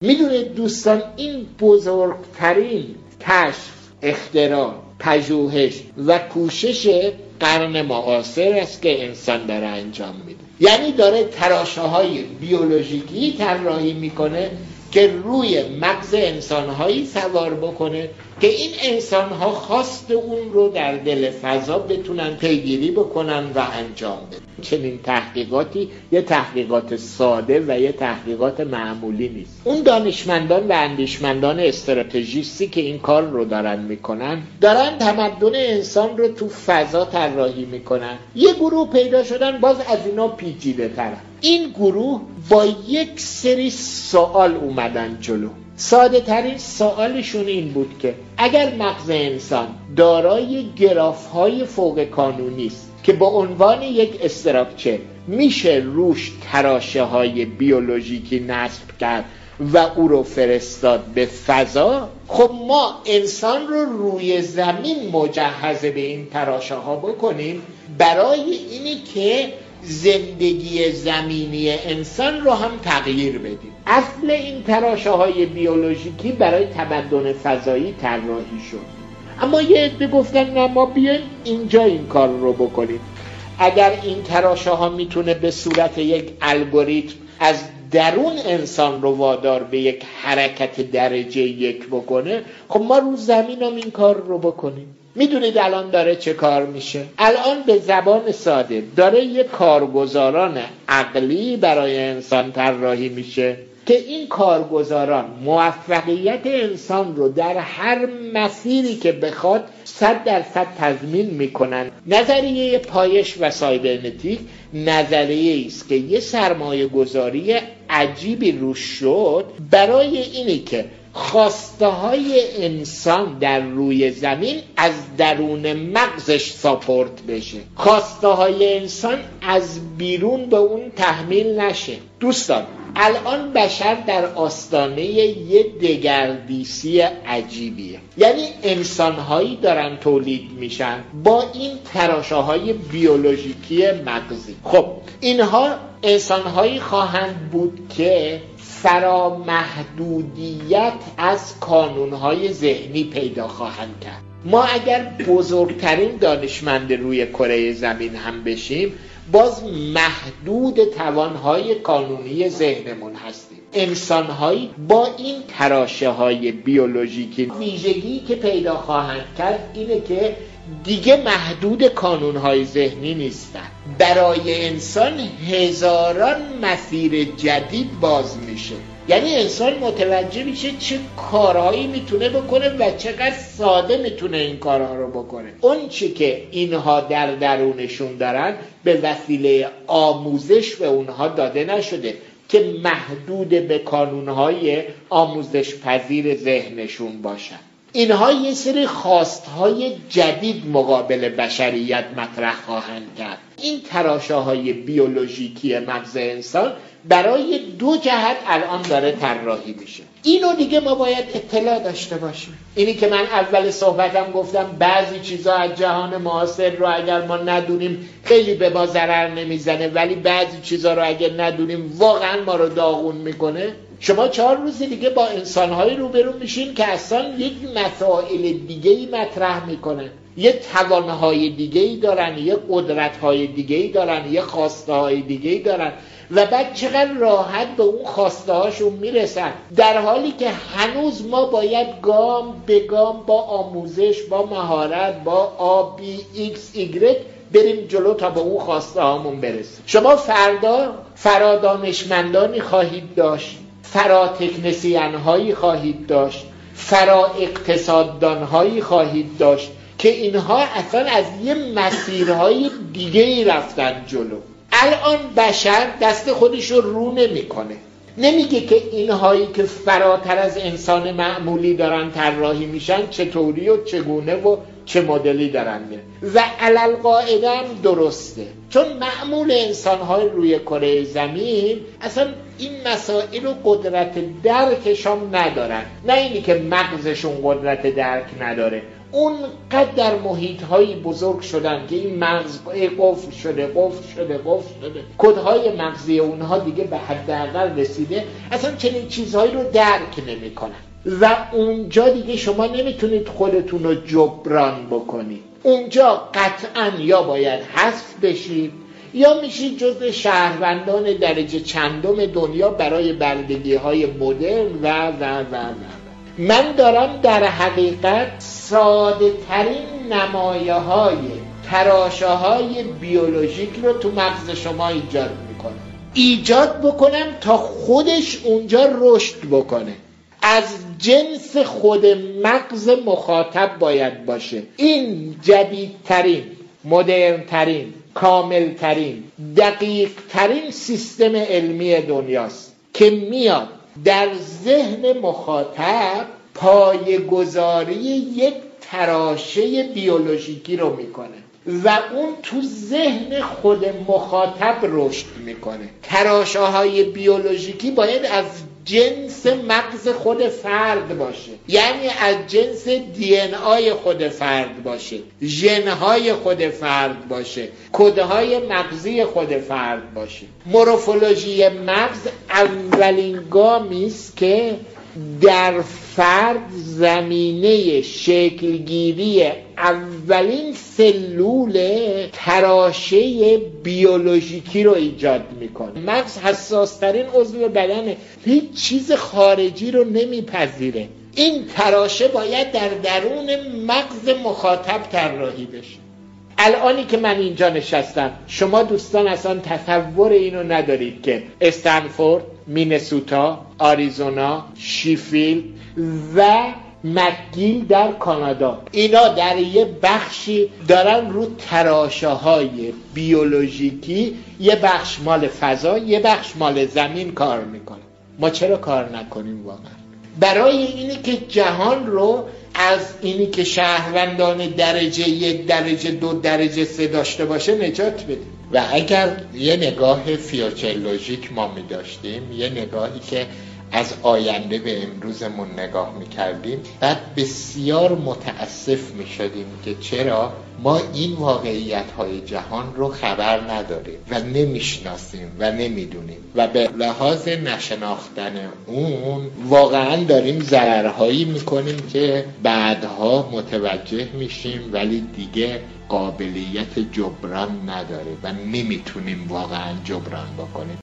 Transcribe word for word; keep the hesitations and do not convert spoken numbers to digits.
میدونید دوستان، این بزرگترین کشف، اختراع، پژوهش و کوشش قرن معاصر است که انسان داره انجام میده. یعنی داره تراشه‌های بیولوژیکی طراحی میکنه که روی مغز انسان‌هایی سوار بکنه که این انسان‌ها خواست اون رو در دل فضا بتونن پیگیری بکنن و انجام بدن. چنین تحقیقاتی یه تحقیقات ساده و یه تحقیقات معمولی نیست. اون دانشمندان و اندیشمندان استراتژیستی که این کار رو دارن میکنن، دارن تمدن انسان رو تو فضا طراحی میکنن. یه گروه پیدا شدن باز از اینا پیچیده ترن. این گروه با یک سری سوال اومدن جلو. ساده ترین سوالشون این بود که اگر مغز انسان دارای گراف های فوق کانونی است که با عنوان یک استراکچر میشه روش تراشه های بیولوژیکی نصب کرد و او رو فرستاد به فضا، خب ما انسان رو روی زمین مجهز به این تراشه ها بکنیم برای اینی که زندگی زمینی انسان رو هم تغییر بدیم. اصل این تراشه های بیولوژیکی برای تمدن فضایی طراحی شد. اما یه عده گفتن نه، ما بیایم اینجا این کار رو بکنیم. اگر این تراشه ها میتونه به صورت یک الگوریتم از درون انسان رو وادار به یک حرکت درجه یک بکنه، خب ما رو زمین هم این کار رو بکنیم. میدونید الان داره چه کار میشه؟ الان به زبان ساده داره یک کارگزاران عقلی برای انسان طراحی میشه که این کارگزاران موفقیت انسان رو در هر مسیری که بخواد صد درصد تضمین میکنن. نظریه پایش و سایبرنتیک نظریه است که یه سرمایه گذاری عجیبی روش شد برای اینی که خواسته های انسان در روی زمین از درون مغزش ساپورت بشه، خواسته های انسان از بیرون به اون تحمیل نشه. دوستان، الان بشر در آستانه یه دگردیسی عجیبیه. یعنی انسانهایی دارن تولید میشن با این تراشه‌های بیولوژیکی مغزی. خب اینها انسانهایی خواهند بود که فرامحدودیت از کانونهای ذهنی پیدا خواهند کرد. ما اگر بزرگترین دانشمند روی کره زمین هم بشیم، باز محدود توانهای کانونی ذهنمون هستیم. انسانهایی با این تراشه های بیولوژیکی ویژگی که پیدا خواهند کرد اینه که دیگه محدود کانونهای ذهنی نیستن. برای انسان هزاران مسیر جدید باز میشه. یعنی انسان متوجه میشه چه کارهایی میتونه بکنه و چقدر ساده میتونه این کارها رو بکنه. اون چی که اینها در درونشون دارن به وسیله آموزش به اونها داده نشده که محدود به کانونهای آموزش پذیر ذهنشون باشن. اینها یه سری خواستهای جدید مقابل بشریت مطرح خواهند کرد. این تراشه های بیولوژیکی مغز انسان برای دو جهت الان داره طراحی میشه. اینو دیگه ما باید اطلاع داشته باشیم. اینی که من اول صحبتم گفتم بعضی چیزا از جهان معاصر رو اگر ما ندونیم خیلی به ما ضرر نمیزنه، ولی بعضی چیزا رو اگر ندونیم واقعا ما رو داغون میکنه. شما چهار روز دیگه با انسان‌های روبرو میشین که اصلا یک مسائل دیگه‌ای مطرح میکنن، یه توانهای دیگه‌ای دارن، یه قدرت‌های دیگه‌ای دارن، یه خواسته‌های دیگه‌ای دارن و بعد چقدر راحت به اون خواسته هاشون میرسن، در حالی که هنوز ما باید گام به گام با آموزش، با مهارت، با آ بی ایکس ایگرگ بریم جلو تا به اون خواسته هامون برسیم. شما فردا فرادانشمندانی خواهید داشت، فرا تکنسین هایی خواهید داشت، فرا اقتصاددان هایی خواهید داشت که اینها اصلا از یه مسیرهای دیگه ای رفتن جلو. الان بشر دست خودش رو رو نمی کنه، نمیگه که اینهایی که فراتر از انسان معمولی دارن طراحی میشن چطوری و چگونه و چه مدلی دارن میرن و علالقاعده هم درسته، چون معمول انسان‌های روی کره زمین اصلا این مسائل و قدرت درکشان ندارن. نه اینی که مغزشون قدرت درک نداره، اون قدر در محیط‌های بزرگ شدن که این مغز قفل شده قفل شده قفل شده، کدهای مغزی اونها دیگه به حداقل رسیده، اصلا چنین چیزهایی رو درک نمی‌کنن و اونجا دیگه شما نمیتونید خودتون رو جبران بکنید. اونجا قطعاً یا باید حذف بشید یا میشید جزء شهروندان درجه چندم دنیا برای بردگی‌های مدرن و و و و من دارم در حقیقت ساده ترین نمایه های تراشه های بیولوژیک رو تو مغز شما ایجاد میکنم ایجاد بکنم تا خودش اونجا رشد بکنه. از جنس خود مغز مخاطب باید باشه. این جدیدترین، مدرنترین، کاملترین، دقیقترین سیستم علمی دنیاست که میاد در ذهن مخاطب پایه‌گذاری یک تراشه بیولوژیکی رو میکنه و اون تو ذهن خود مخاطب رشد میکنه. تراشه های بیولوژیکی باید از جنس مغز خود فرد باشه، یعنی از جنس دی ان آی خود فرد باشه، ژن های خود فرد باشه، کدهای مغزی خود فرد باشه. مورفولوژی مغز اولین گامی است که در فرد زمینه شکلگیری اولین سلول تراشه بیولوژیکی رو ایجاد میکنه. مغز حساسترین عضو بدنه، هیچ چیز خارجی رو نمیپذیره. این تراشه باید در درون مغز مخاطب طراحی بشه. الانی که من اینجا نشستم، شما دوستان اصلا تصور اینو ندارید که استنفورد، مینسوتا، آریزونا، شیفیلد و مکگیل در کانادا، اینا در یه بخشی دارن رو تراشه های بیولوژیکی، یه بخش مال فضا، یه بخش مال زمین کار میکنن. ما چرا کار نکنیم واقعا؟ برای اینی که جهان رو از اینی که شهروندان درجه یک، درجه دو، درجه سه داشته باشه نجات بدیم. و اگر یه نگاه فیوچرولوژیک ما می داشتیم، یه نگاهی که از آینده به امروزمون نگاه می کردیم، بعد بسیار متاسف می شدیم که چرا ما این واقعیت های جهان رو خبر نداریم و نمیشناسیم و نمیدونیم و به لحاظ نشناختن اون واقعا داریم ضررهایی میکنیم که بعدها متوجه میشیم ولی دیگه قابلیت جبران نداره و نمیتونیم واقعا جبران بکنیم.